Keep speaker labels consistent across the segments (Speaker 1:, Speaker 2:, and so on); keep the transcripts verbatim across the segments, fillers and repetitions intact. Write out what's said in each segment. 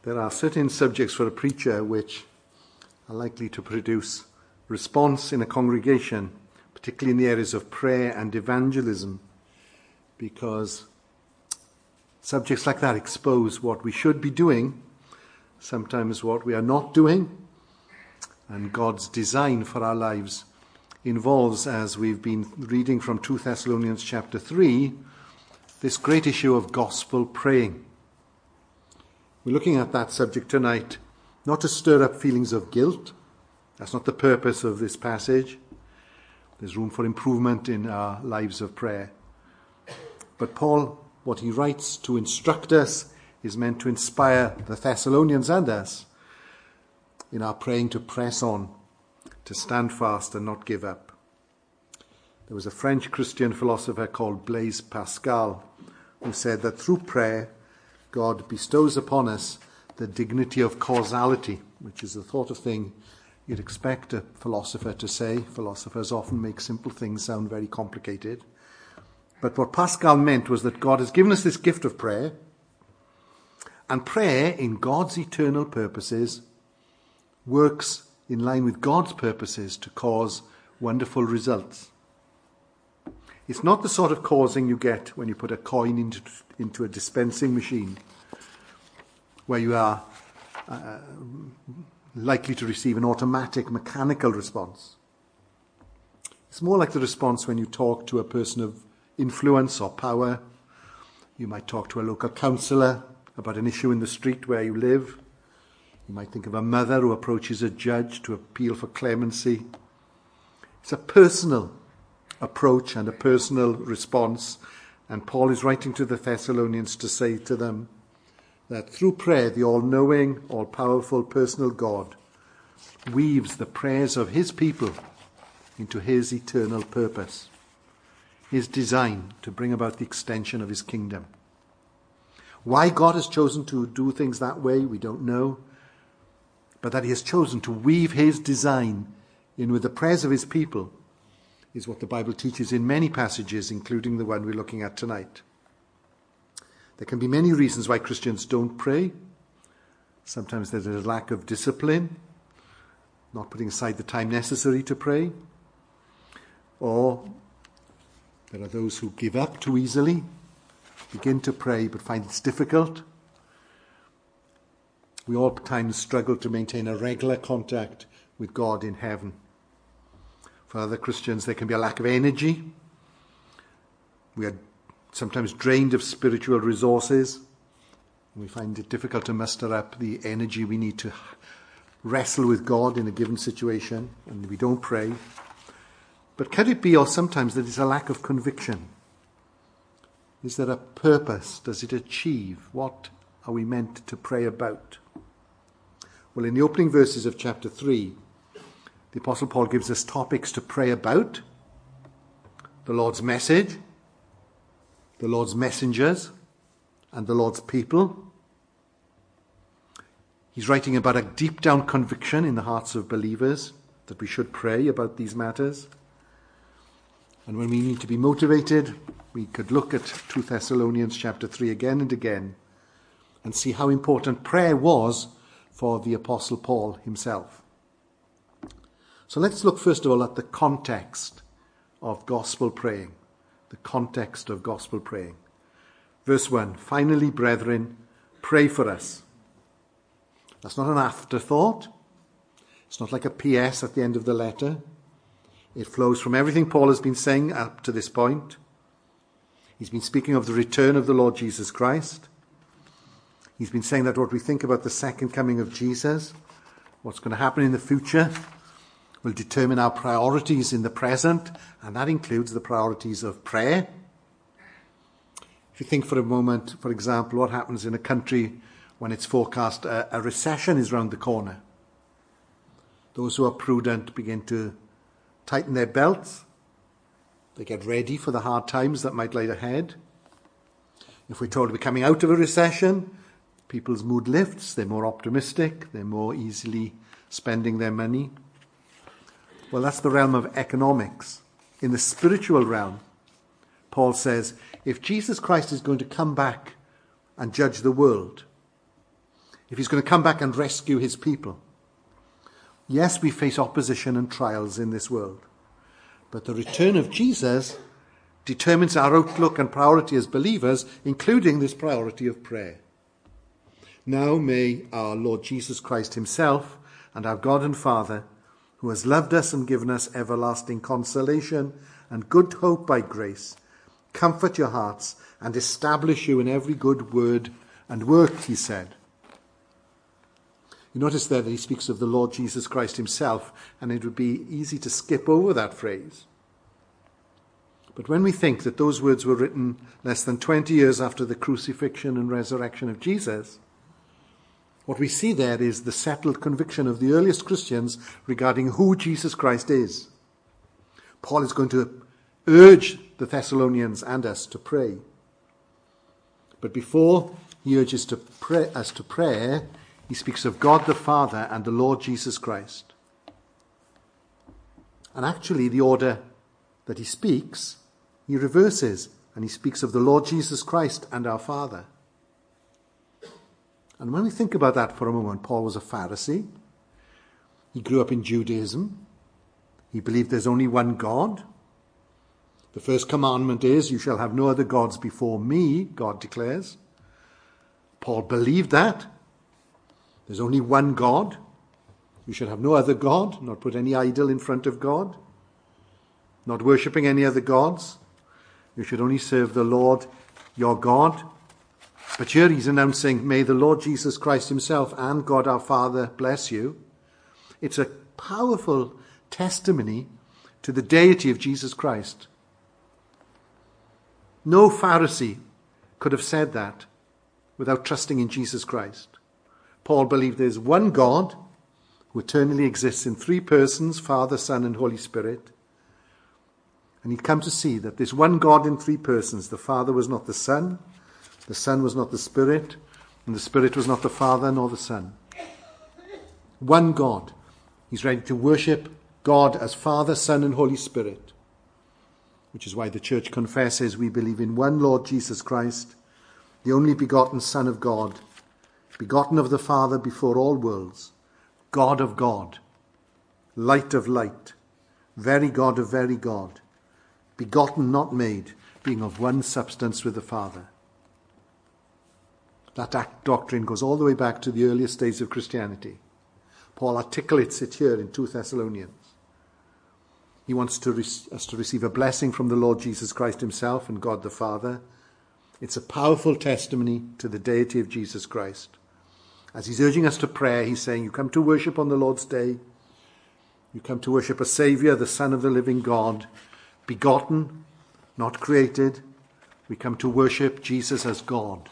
Speaker 1: There are certain subjects for a preacher which are likely to produce response in a congregation, particularly in the areas of prayer and evangelism, because subjects like that expose what we should be doing, sometimes what we are not doing, and God's design for our lives involves, as we've been reading from Second Thessalonians chapter three, this great issue of gospel praying. We're looking at that subject tonight, not to stir up feelings of guilt. That's not the purpose of this passage. There's room for improvement in our lives of prayer. But Paul, what he writes to instruct us, is meant to inspire the Thessalonians and us in our praying to press on, to stand fast and not give up. There was a French Christian philosopher called Blaise Pascal who said that through prayer, God bestows upon us the dignity of causality, which is the sort of thing you'd expect a philosopher to say. Philosophers often make simple things sound very complicated. But what Pascal meant was that God has given us this gift of prayer, and prayer, in God's eternal purposes, works in line with God's purposes to cause wonderful results. It's not the sort of causing you get when you put a coin into, into a dispensing machine, where you are uh, likely to receive an automatic mechanical response. It's more like the response when you talk to a person of influence or power. You might talk to a local councillor about an issue in the street where you live. You might think of a mother who approaches a judge to appeal for clemency. It's a personal approach and a personal response. And Paul is writing to the Thessalonians to say to them that through prayer, the all-knowing, all-powerful, personal God weaves the prayers of his people into his eternal purpose, his design to bring about the extension of his kingdom. Why God has chosen to do things that way, we don't know, but that he has chosen to weave his design in with the prayers of his people is what the Bible teaches in many passages, including the one we're looking at tonight. There can be many reasons why Christians don't pray. Sometimes there's a lack of discipline, not putting aside the time necessary to pray. Or there are those who give up too easily, begin to pray but find it's difficult. We all at times struggle to maintain a regular contact with God in heaven. For other Christians, there can be a lack of energy. We are sometimes drained of spiritual resources. We find it difficult to muster up the energy we need to wrestle with God in a given situation, and we don't pray. But can it be, or sometimes, that it's a lack of conviction? Is there a purpose? Does it achieve? What are we meant to pray about? Well, in the opening verses of chapter three, the Apostle Paul gives us topics to pray about: the Lord's message, the Lord's messengers, and the Lord's people. He's writing about a deep down conviction in the hearts of believers that we should pray about these matters. And when we need to be motivated, we could look at Second Thessalonians chapter three again and again and see how important prayer was for the Apostle Paul himself. So let's look first of all at the context of gospel praying. The context of gospel praying. Verse one, finally, brethren, pray for us. That's not an afterthought. It's not like a P S at the end of the letter. It flows from everything Paul has been saying up to this point. He's been speaking of the return of the Lord Jesus Christ. He's been saying that what we think about the second coming of Jesus, what's going to happen in the future, will determine our priorities in the present, and that includes the priorities of prayer. If you think for a moment, for example, what happens in a country when it's forecast a, a recession is round the corner. Those who are prudent begin to tighten their belts. They get ready for the hard times that might lie ahead. If we're told we're coming out of a recession, people's mood lifts, they're more optimistic, they're more easily spending their money. Well, that's the realm of economics. In the spiritual realm, Paul says, if Jesus Christ is going to come back and judge the world, if he's going to come back and rescue his people. Yes, we face opposition and trials in this world, but the return of Jesus determines our outlook and priority as believers, including this priority of prayer. Now may our Lord Jesus Christ himself and our God and Father, who has loved us and given us everlasting consolation and good hope by grace, comfort your hearts and establish you in every good word and work, he said. You notice there that he speaks of the Lord Jesus Christ himself, and it would be easy to skip over that phrase. But when we think that those words were written less than twenty years after the crucifixion and resurrection of Jesus, what we see there is the settled conviction of the earliest Christians regarding who Jesus Christ is. Paul is going to urge the Thessalonians and us to pray. But before he urges to pray, us to prayer, he speaks of God the Father and the Lord Jesus Christ. And actually, the order that he speaks, he reverses, and he speaks of the Lord Jesus Christ and our Father. And when we think about that for a moment, Paul was a Pharisee. He grew up in Judaism. He believed there's only one God. The first commandment is, you shall have no other gods before me, God declares. Paul believed that. There's only one God. You should have no other God, not put any idol in front of God, not worshipping any other gods. You should only serve the Lord, your God. But here he's announcing, may the Lord Jesus Christ himself and God our Father bless you. It's a powerful testimony to the deity of Jesus Christ. No Pharisee could have said that without trusting in Jesus Christ. Paul believed there's one God who eternally exists in three persons, Father, Son, and Holy Spirit. And he'd come to see that this one God in three persons, the Father was not the Son, the Son was not the Spirit, and the Spirit was not the Father nor the Son. One God. He's ready to worship God as Father, Son, and Holy Spirit. Which is why the church confesses we believe in one Lord Jesus Christ, the only begotten Son of God, begotten of the Father before all worlds, God of God, light of light, very God of very God, begotten, not made, being of one substance with the Father. That doctrine goes all the way back to the earliest days of Christianity. Paul articulates it here in Second Thessalonians. He wants to re- us to receive a blessing from the Lord Jesus Christ himself and God the Father. It's a powerful testimony to the deity of Jesus Christ. As he's urging us to prayer, he's saying, you come to worship on the Lord's day. You come to worship a Saviour, the Son of the living God, begotten, not created. We come to worship Jesus as God.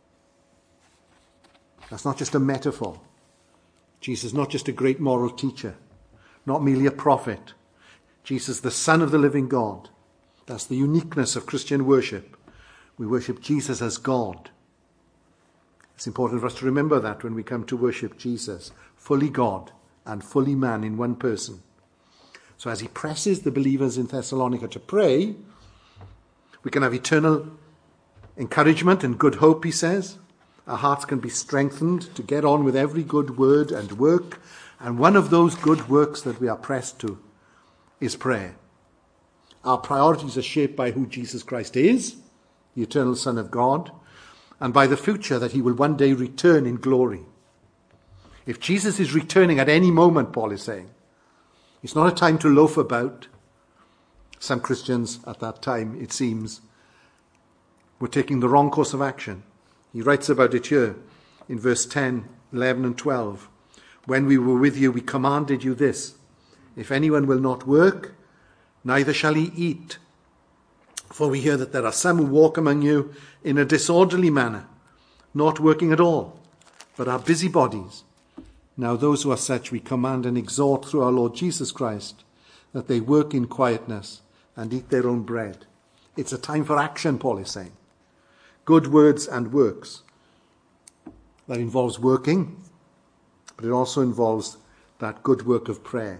Speaker 1: That's not just a metaphor. Jesus is not just a great moral teacher, not merely a prophet. Jesus, the Son of the living God. That's the uniqueness of Christian worship. We worship Jesus as God. It's important for us to remember that when we come to worship Jesus, fully God and fully man in one person. So as he presses the believers in Thessalonica to pray, we can have eternal encouragement and good hope, he says. Our hearts can be strengthened to get on with every good word and work. And one of those good works that we are pressed to is prayer. Our priorities are shaped by who Jesus Christ is, the eternal Son of God, and by the future that he will one day return in glory. If Jesus is returning at any moment, Paul is saying, it's not a time to loaf about. Some Christians at that time, it seems, were taking the wrong course of action. He writes about it here in verse ten, eleven and twelve. When we were with you, we commanded you this. If anyone will not work, neither shall he eat. For we hear that there are some who walk among you in a disorderly manner, not working at all, but are busybodies. Now those who are such we command and exhort through our Lord Jesus Christ, that they work in quietness and eat their own bread. It's a time for action, Paul is saying. Good words and works. That involves working, but it also involves that good work of prayer.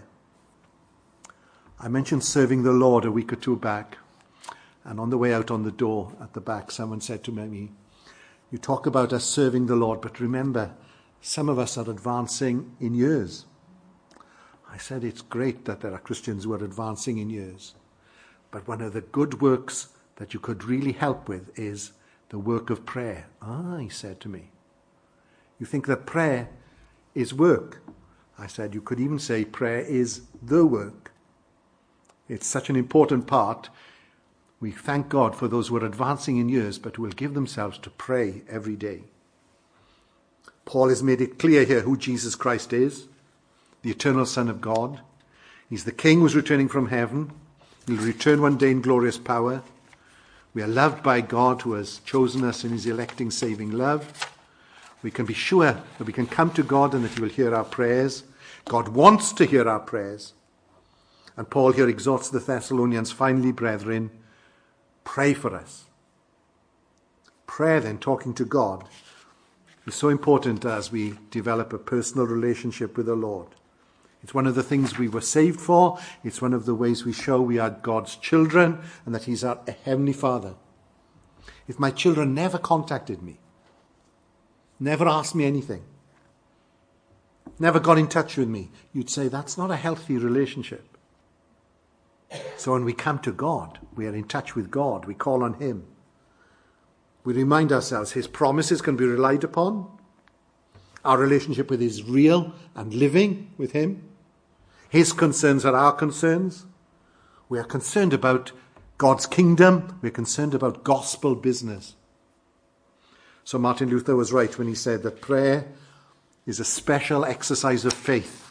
Speaker 1: I mentioned serving the Lord a week or two back, and on the way out on the door at the back, someone said to me, you talk about us serving the Lord, but remember, some of us are advancing in years. I said it's great that there are Christians who are advancing in years. But one of the good works that you could really help with is the work of prayer. Ah, he said to me, you think that prayer is work? I said, you could even say prayer is the work. It's such an important part. We thank God for those who are advancing in years, but who will give themselves to pray every day. Paul has made it clear here who Jesus Christ is, the eternal Son of God. He's the King who's returning from heaven. He'll return one day in glorious power. We are loved by God who has chosen us in his electing, saving love. We can be sure that we can come to God and that he will hear our prayers. God wants to hear our prayers. And Paul here exhorts the Thessalonians, finally, brethren, pray for us. Prayer, then, talking to God, is so important as we develop a personal relationship with the Lord. It's one of the things we were saved for. It's one of the ways we show we are God's children and that he's our Heavenly Father. If my children never contacted me, never asked me anything, never got in touch with me, you'd say that's not a healthy relationship. So when we come to God, we are in touch with God. We call on him. We remind ourselves his promises can be relied upon. Our relationship with him is real and living with him. His concerns are our concerns. We are concerned about God's kingdom. We're concerned about gospel business. So Martin Luther was right when he said that prayer is a special exercise of faith.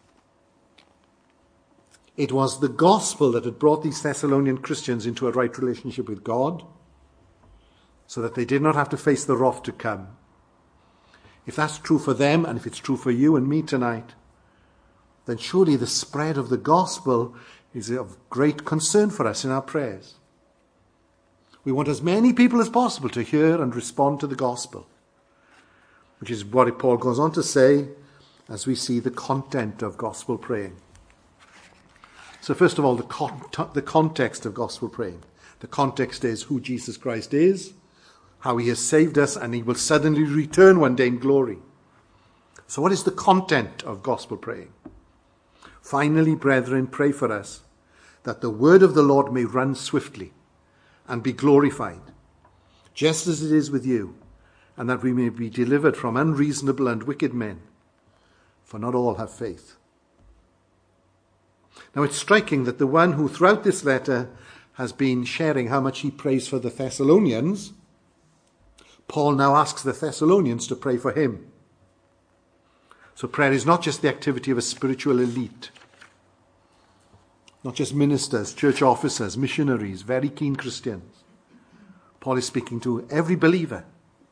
Speaker 1: It was the gospel that had brought these Thessalonian Christians into a right relationship with God, so that they did not have to face the wrath to come. If that's true for them, and if it's true for you and me tonight, then surely the spread of the gospel is of great concern for us in our prayers. We want as many people as possible to hear and respond to the gospel, which is what Paul goes on to say as we see the content of gospel praying. So first of all, the, con- the context of gospel praying. The context is who Jesus Christ is, how he has saved us, and he will suddenly return one day in glory. So what is the content of gospel praying? Finally, brethren, pray for us, that the word of the Lord may run swiftly and be glorified, just as it is with you, and that we may be delivered from unreasonable and wicked men, for not all have faith. Now it's striking that the one who throughout this letter has been sharing how much he prays for the Thessalonians, Paul now asks the Thessalonians to pray for him. So prayer is not just the activity of a spiritual elite, not just ministers, church officers, missionaries, very keen Christians. Paul is speaking to every believer.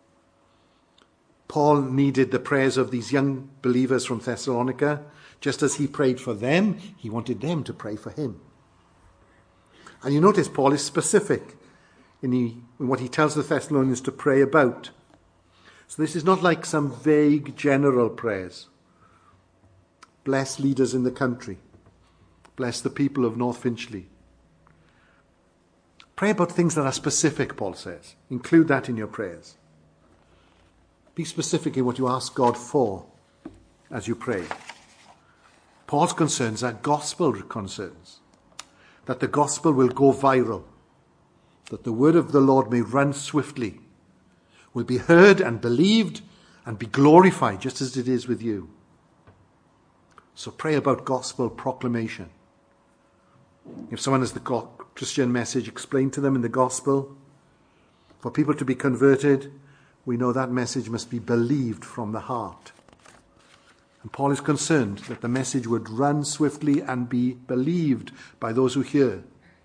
Speaker 1: Paul needed the prayers of these young believers from Thessalonica. Just as he prayed for them, he wanted them to pray for him. And you notice Paul is specific in, he, in what he tells the Thessalonians to pray about. So this is not like some vague general prayers. Bless leaders in the country. Bless the people of North Finchley. Pray about things that are specific, Paul says. Include that in your prayers. Be specific in what you ask God for as you pray. Paul's concerns are gospel concerns. That the gospel will go viral. That the word of the Lord may run swiftly. Will be heard and believed and be glorified just as it is with you. So pray about gospel proclamation. If someone has the Christian message explained to them in the gospel, for people to be converted, we know that message must be believed from the heart. And Paul is concerned that the message would run swiftly and be believed by those who hear.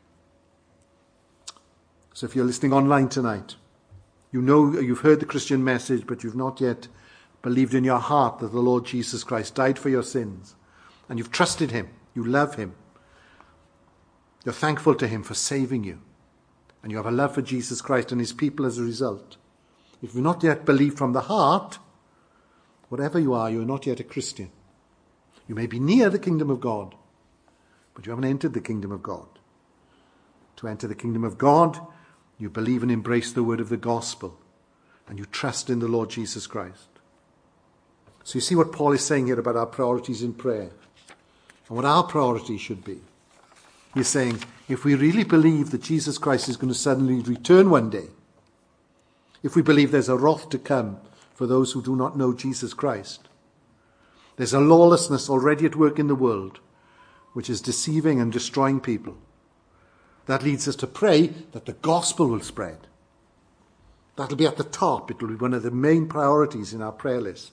Speaker 1: So if you're listening online tonight, you know you've heard the Christian message, but you've not yet believed in your heart that the Lord Jesus Christ died for your sins, and you've trusted him, you love him, you're thankful to him for saving you, and you have a love for Jesus Christ and his people as a result. If you've not yet believed from the heart, whatever you are, you're not yet a Christian. You may be near the kingdom of God, but you haven't entered the kingdom of God. To enter the kingdom of God, you believe and embrace the word of the gospel, and you trust in the Lord Jesus Christ. So you see what Paul is saying here about our priorities in prayer and what our priorities should be. He's saying, if we really believe that Jesus Christ is going to suddenly return one day, if we believe there's a wrath to come for those who do not know Jesus Christ, there's a lawlessness already at work in the world which is deceiving and destroying people, that leads us to pray that the gospel will spread. That'll be at the top. It'll be one of the main priorities in our prayer list.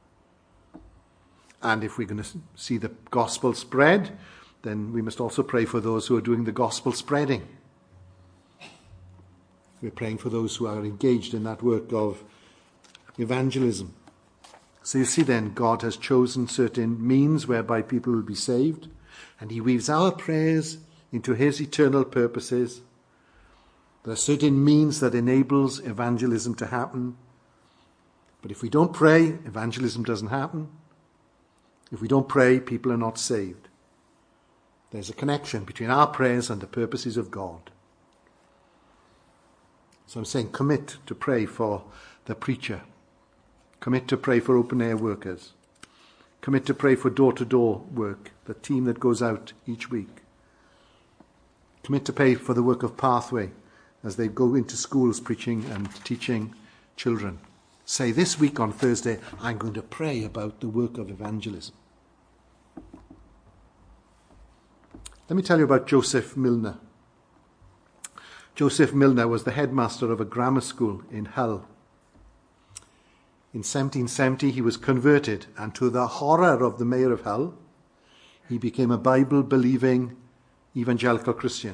Speaker 1: And if we're going to see the gospel spread, then we must also pray for those who are doing the gospel spreading. We're praying for those who are engaged in that work of evangelism. So you see then, God has chosen certain means whereby people will be saved, and he weaves our prayers into his eternal purposes. There are certain means that enables evangelism to happen. But if we don't pray, evangelism doesn't happen. If we don't pray, people are not saved. There's a connection between our prayers and the purposes of God. So I'm saying commit to pray for the preacher. Commit to pray for open-air workers. Commit to pray for door-to-door work, the team that goes out each week. Commit to pray for the work of Pathway as they go into schools preaching and teaching children. Say, this week on Thursday, I'm going to pray about the work of evangelism. Let me tell you about Joseph Milner. Joseph Milner was the headmaster of a grammar school in Hull. In seventeen seventy, he was converted, and to the horror of the mayor of Hull, he became a Bible-believing evangelical Christian.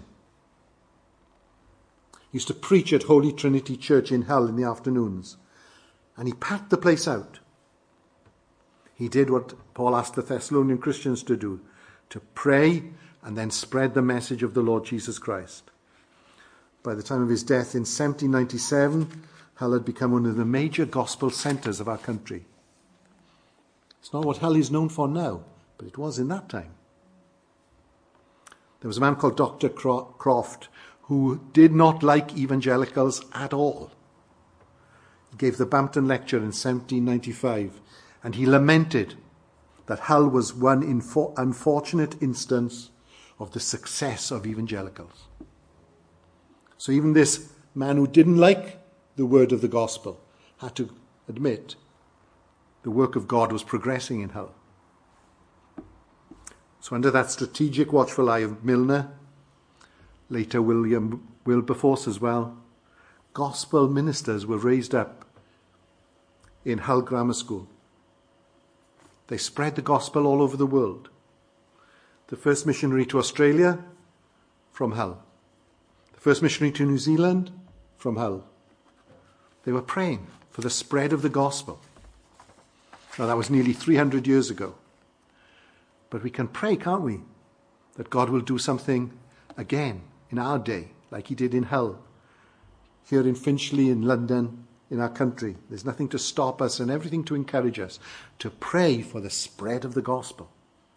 Speaker 1: He used to preach at Holy Trinity Church in Hull in the afternoons, and he packed the place out. He did what Paul asked the Thessalonian Christians to do, to pray and then spread the message of the Lord Jesus Christ. By the time of his death in seventeen ninety-seven, Hull had become one of the major gospel centres of our country. It's not what Hull is known for now, but it was in that time. There was a man called Doctor Croft who did not like evangelicals at all. He gave the Bampton Lecture in seventeen ninety-five, and he lamented that Hull was one infor- unfortunate instance of the success of evangelicals. So even this man who didn't like the word of the gospel had to admit the work of God was progressing in Hull. So under that strategic watchful eye of Milner, later William Wilberforce as well, gospel ministers were raised up in Hull Grammar School. They spread the gospel all over the world. The first missionary to Australia, from Hull. The first missionary to New Zealand, from Hull. They were praying for the spread of the gospel. Now that was nearly three hundred years ago. But we can pray, can't we, that God will do something again in our day, like he did in Hull, here in Finchley, in London, in our country. There's nothing to stop us and everything to encourage us to pray for the spread of the gospel.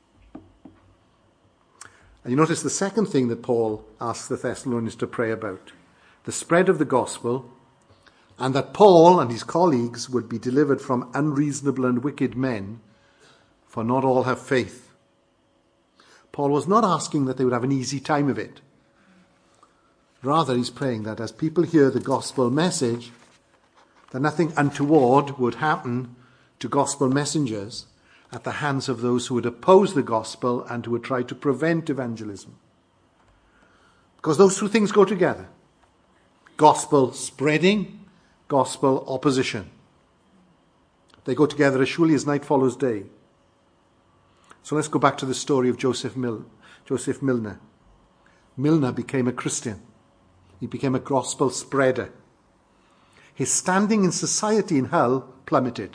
Speaker 1: And you notice the second thing that Paul asks the Thessalonians to pray about, the spread of the gospel, and that Paul and his colleagues would be delivered from unreasonable and wicked men, for not all have faith. Paul was not asking that they would have an easy time of it. Rather, he's praying that as people hear the gospel message, that nothing untoward would happen to gospel messengers at the hands of those who would oppose the gospel and who would try to prevent evangelism. Because those two things go together. Gospel spreading, gospel opposition. They go together as surely as night follows day. So let's go back to the story of Joseph Mil- Joseph Milner. Milner became a Christian. He became a gospel spreader. His standing in society in Hull plummeted.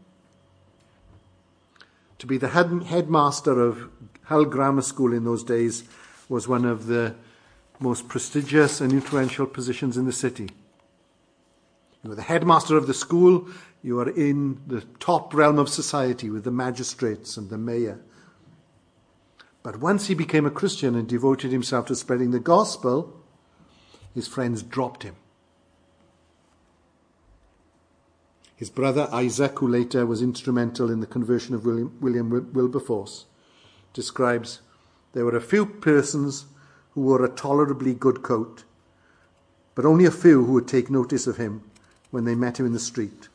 Speaker 1: To be the head- headmaster of Hull Grammar School in those days was one of the most prestigious and influential positions in the city. You were the headmaster of the school. You are in the top realm of society with the magistrates and the mayor. But once he became a Christian and devoted himself to spreading the gospel, his friends dropped him. His brother Isaac, who later was instrumental in the conversion of William, William Wilberforce, describes, there were a few persons who wore a tolerably good coat, but only a few who would take notice of him when they met him in the street.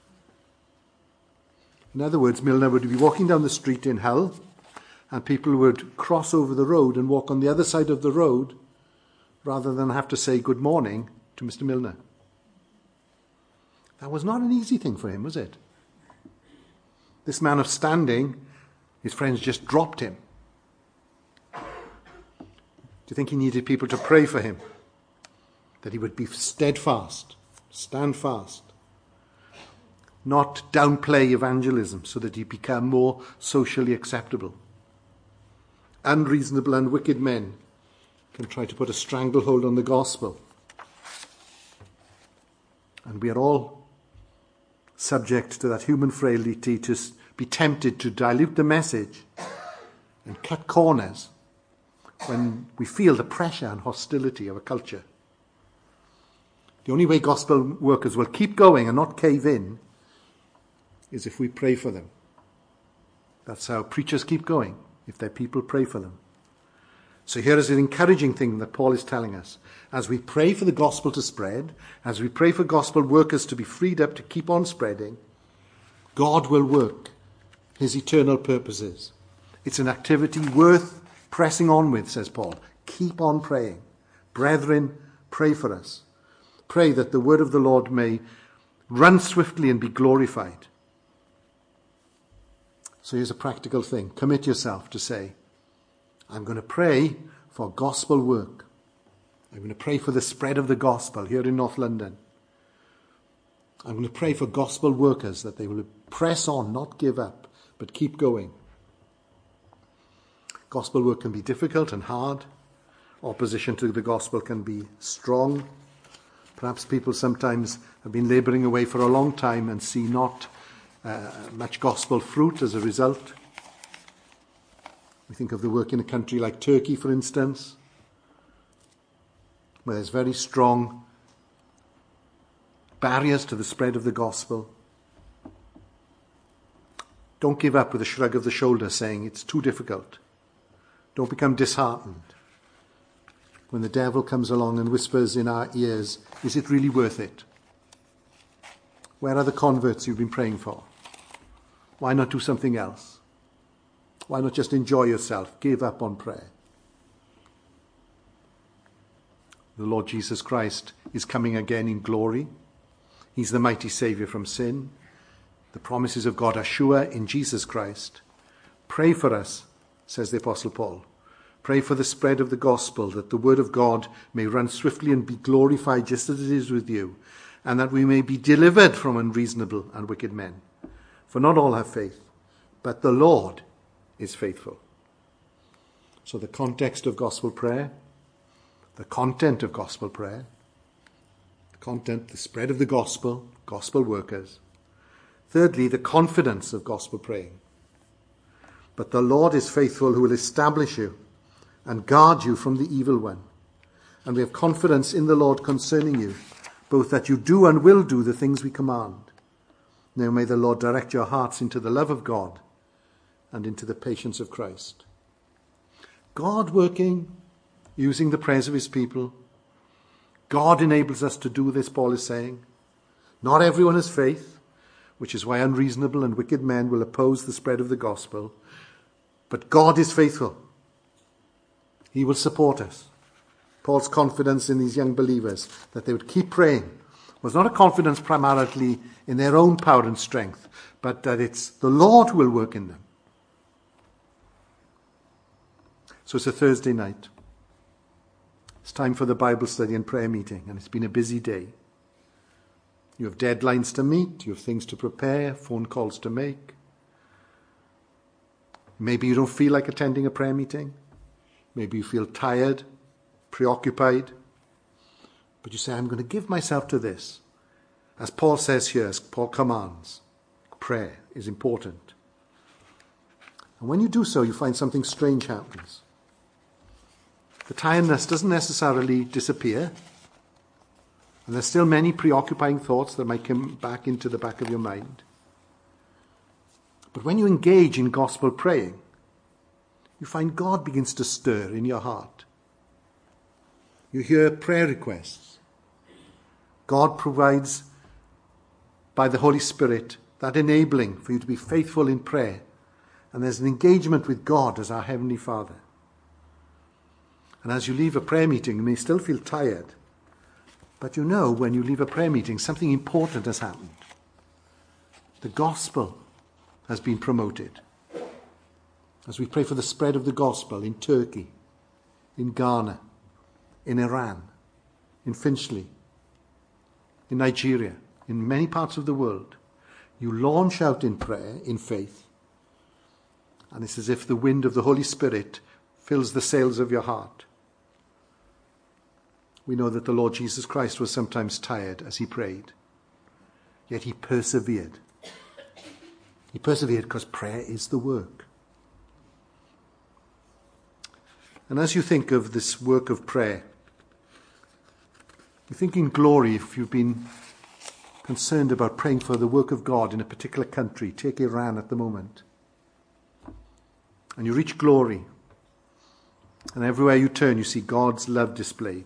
Speaker 1: In other words, Milner would be walking down the street in Hull, and people would cross over the road and walk on the other side of the road rather than have to say good morning to Mister Milner. That was not an easy thing for him, was it? This man of standing, his friends just dropped him. Do you think he needed people to pray for him? That he would be steadfast, stand fast, not downplay evangelism so that he become more socially acceptable. Unreasonable and wicked men can try to put a stranglehold on the gospel. And we are all subject to that human frailty to be tempted to dilute the message and cut corners when we feel the pressure and hostility of a culture. The only way gospel workers will keep going and not cave in is if we pray for them. That's how preachers keep going, if their people pray for them. So here is an encouraging thing that Paul is telling us. As we pray for the gospel to spread, as we pray for gospel workers to be freed up to keep on spreading, God will work his eternal purposes. It's an activity worth pressing on with, says Paul. Keep on praying. Brethren, pray for us. Pray that the word of the Lord may run swiftly and be glorified. So here's a practical thing. Commit yourself to say, I'm going to pray for gospel work. I'm going to pray for the spread of the gospel here in North London. I'm going to pray for gospel workers that they will press on, not give up, but keep going. Gospel work can be difficult and hard. Opposition to the gospel can be strong. Perhaps people sometimes have been labouring away for a long time and see not uh, much gospel fruit as a result. We think of the work in a country like Turkey, for instance, where there's very strong barriers to the spread of the gospel. Don't give up with a shrug of the shoulder saying it's too difficult. Don't become disheartened when the devil comes along and whispers in our ears, is it really worth it? Where are the converts you've been praying for? Why not do something else? Why not just enjoy yourself? Give up on prayer. The Lord Jesus Christ is coming again in glory. He's the mighty Saviour from sin. The promises of God are sure in Jesus Christ. Pray for us, says the Apostle Paul. Pray for the spread of the gospel, that the word of God may run swiftly and be glorified just as it is with you, and that we may be delivered from unreasonable and wicked men. For not all have faith, but the Lord is faithful. So the context of gospel prayer, the content of gospel prayer, the content, the spread of the gospel, gospel workers. Thirdly, the confidence of gospel praying. But the Lord is faithful, who will establish you and guard you from the evil one. And we have confidence in the Lord concerning you, both that you do and will do the things we command. Now may the Lord direct your hearts into the love of God and into the patience of Christ. God working, using the prayers of his people. God enables us to do this, Paul is saying. Not everyone has faith, which is why unreasonable and wicked men will oppose the spread of the gospel. But God is faithful. He will support us. Paul's confidence in these young believers that they would keep praying was not a confidence primarily in their own power and strength, but that it's the Lord who will work in them. So it's a Thursday night. It's time for the Bible study and prayer meeting, and it's been a busy day. You have deadlines to meet, you have things to prepare, phone calls to make. Maybe you don't feel like attending a prayer meeting. Maybe you feel tired, preoccupied. But you say, I'm going to give myself to this. As Paul says here, as Paul commands, prayer is important. And when you do so, you find something strange happens. The tiredness doesn't necessarily disappear. And there's still many preoccupying thoughts that might come back into the back of your mind. But when you engage in gospel praying, you find God begins to stir in your heart. You hear prayer requests. God provides, by the Holy Spirit, that enabling for you to be faithful in prayer. And there's an engagement with God as our Heavenly Father. And as you leave a prayer meeting, you may still feel tired. But you know when you leave a prayer meeting, something important has happened. The gospel has been promoted. As we pray for the spread of the gospel in Turkey, in Ghana, in Iran, in Finchley, in Nigeria, in many parts of the world, you launch out in prayer, in faith, and it's as if the wind of the Holy Spirit fills the sails of your heart. We know that the Lord Jesus Christ was sometimes tired as he prayed, yet he persevered. He persevered because prayer is the work. And as you think of this work of prayer, you think in glory if you've been concerned about praying for the work of God in a particular country. Take Iran at the moment. And you reach glory. And everywhere you turn, you see God's love displayed.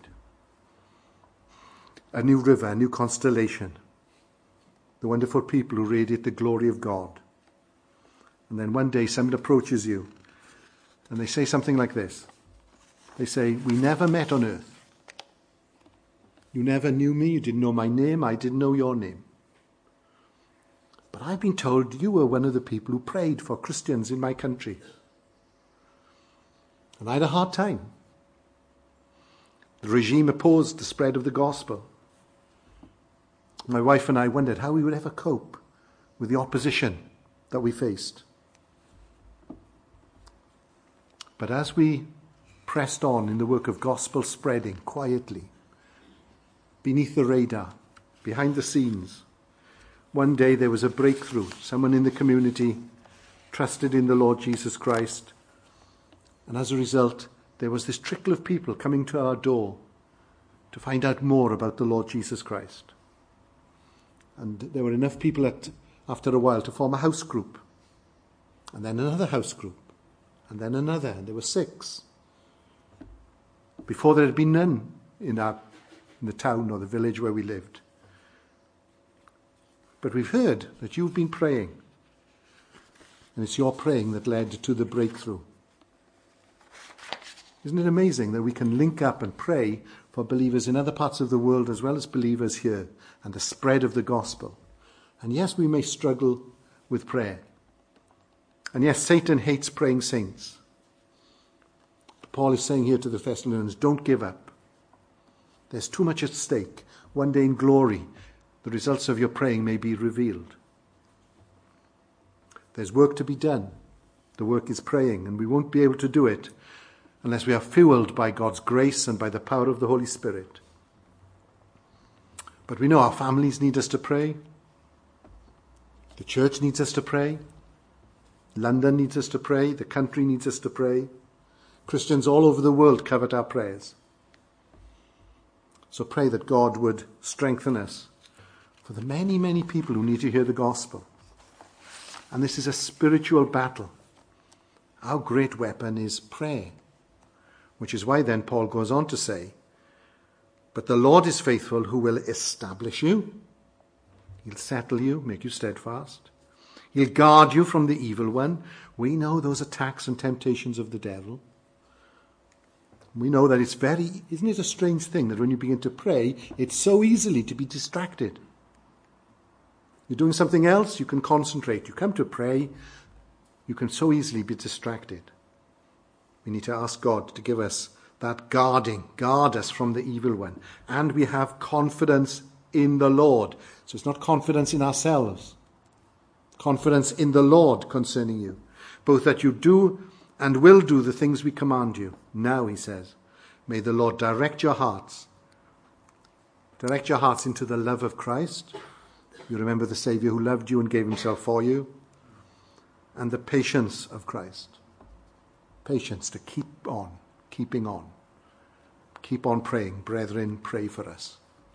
Speaker 1: A new river, a new constellation. The wonderful people who radiate the glory of God. And then one day someone approaches you and they say something like this. They say, we never met on earth. You never knew me, you didn't know my name, I didn't know your name. But I've been told you were one of the people who prayed for Christians in my country. And I had a hard time. The regime opposed the spread of the gospel. My wife and I wondered how we would ever cope with the opposition that we faced. But as we pressed on in the work of gospel spreading quietly, beneath the radar, behind the scenes, one day there was a breakthrough. Someone in the community trusted in the Lord Jesus Christ. And as a result, there was this trickle of people coming to our door to find out more about the Lord Jesus Christ. And there were enough people at, after a while to form a house group. And then another house group. And then another. And there were six. Before there had been none in, our, in the town or the village where we lived. But we've heard that you've been praying. And it's your praying that led to the breakthrough. Isn't it amazing that we can link up and pray for believers in other parts of the world as well as believers here and the spread of the gospel? And yes, we may struggle with prayer. And yes, Satan hates praying saints. But Paul is saying here to the Thessalonians, don't give up. There's too much at stake. One day in glory, the results of your praying may be revealed. There's work to be done. The work is praying, and we won't be able to do it unless we are fueled by God's grace and by the power of the Holy Spirit. But we know our families need us to pray. The church needs us to pray. London needs us to pray. The country needs us to pray. Christians all over the world covet our prayers. So pray that God would strengthen us for the many, many people who need to hear the gospel. And this is a spiritual battle. Our great weapon is prayer. Which is why then Paul goes on to say, but the Lord is faithful who will establish you. He'll settle you, make you steadfast. He'll guard you from the evil one. We know those attacks and temptations of the devil. We know that it's very, isn't it a strange thing that when you begin to pray, it's so easily to be distracted. You're doing something else, you can concentrate. You come to pray, you can so easily be distracted. We need to ask God to give us that guarding, guard us from the evil one. And we have confidence in the Lord. So it's not confidence in ourselves. Confidence in the Lord concerning you. Both that you do and will do the things we command you. Now, he says, may the Lord direct your hearts. Direct your hearts into the love of Christ. You remember the Saviour who loved you and gave himself for you. And the patience of Christ. Patience to keep on, keeping on. Keep on praying. Brethren, pray for us.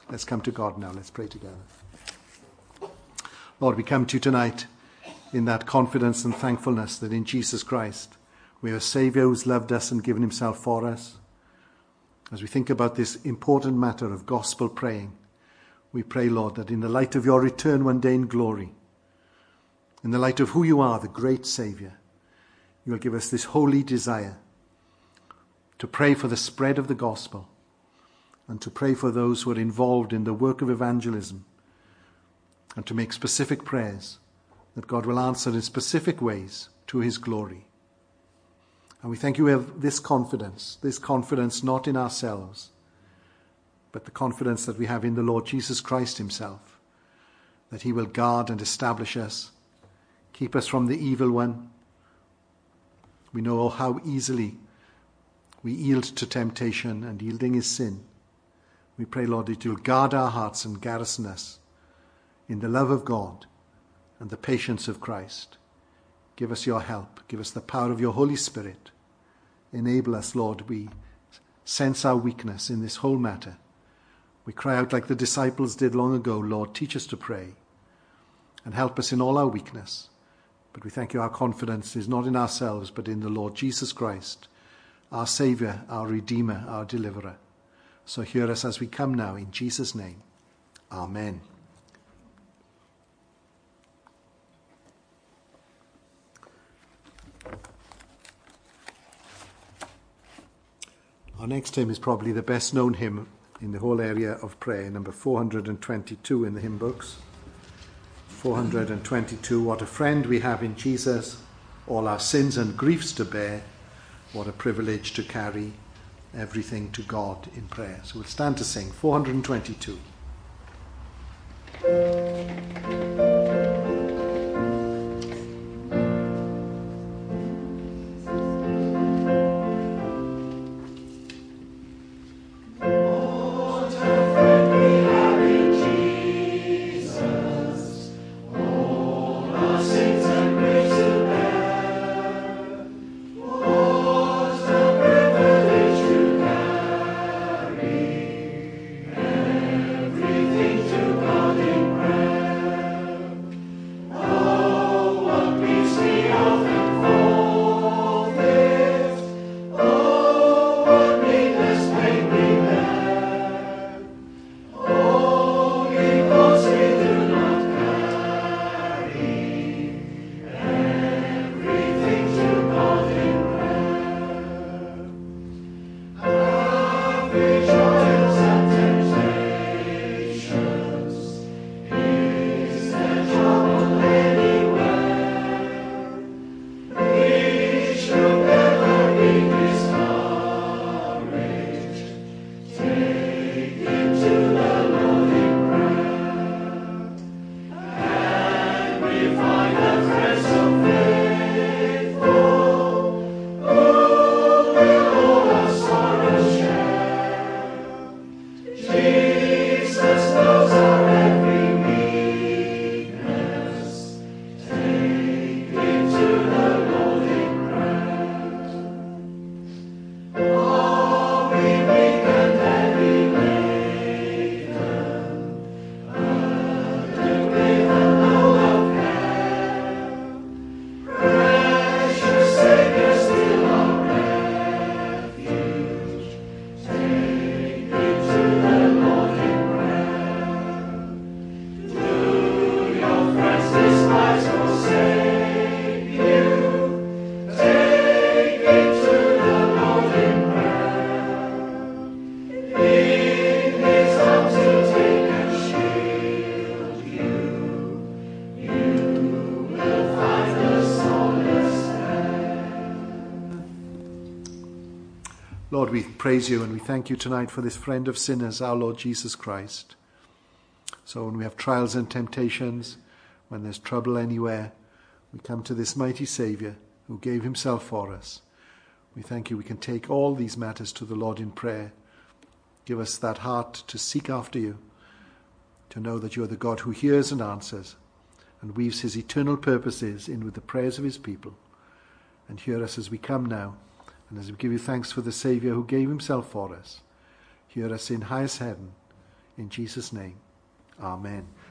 Speaker 1: Let's come to God now. Let's pray together. Lord, we come to you tonight in that confidence and thankfulness that in Jesus Christ we have a Saviour who's loved us and given himself for us. As we think about this important matter of gospel praying, we pray, Lord, that in the light of your return one day in glory, in the light of who you are, the great Saviour, you will give us this holy desire to pray for the spread of the gospel and to pray for those who are involved in the work of evangelism and to make specific prayers that God will answer in specific ways to his glory. And we thank you we have this confidence, this confidence not in ourselves, but the confidence that we have in the Lord Jesus Christ himself, that he will guard and establish us, keep us from the evil one. We know how easily we yield to temptation, and yielding is sin. We pray, Lord, that you'll guard our hearts and garrison us in the love of God and the patience of Christ. Give us your help. Give us the power of your Holy Spirit. Enable us, Lord. We sense our weakness in this whole matter. We cry out like the disciples did long ago, Lord, teach us to pray and help us in all our weakness. But we thank you our confidence is not in ourselves, but in the Lord Jesus Christ, our Saviour, our Redeemer, our Deliverer. So hear us as we come now in Jesus' name. Amen. Our next hymn is probably the best known hymn in the whole area of prayer, number four hundred twenty-two in the hymn books. four hundred twenty-two, what a friend we have in Jesus, all our sins and griefs to bear, what a privilege to carry everything to God in prayer. So we'll stand to sing four hundred twenty-two. Lord, we praise you and we thank you tonight for this friend of sinners, our Lord Jesus Christ. So when we have trials and temptations, when there's trouble anywhere, we come to this mighty Saviour who gave himself for us. We thank you we can take all these matters to the Lord in prayer. Give us that heart to seek after you, to know that you are the God who hears and answers and weaves his eternal purposes in with the prayers of his people. And hear us as we come now, and as we give you thanks for the Saviour who gave himself for us. Hear us in highest heaven, In Jesus' name, amen.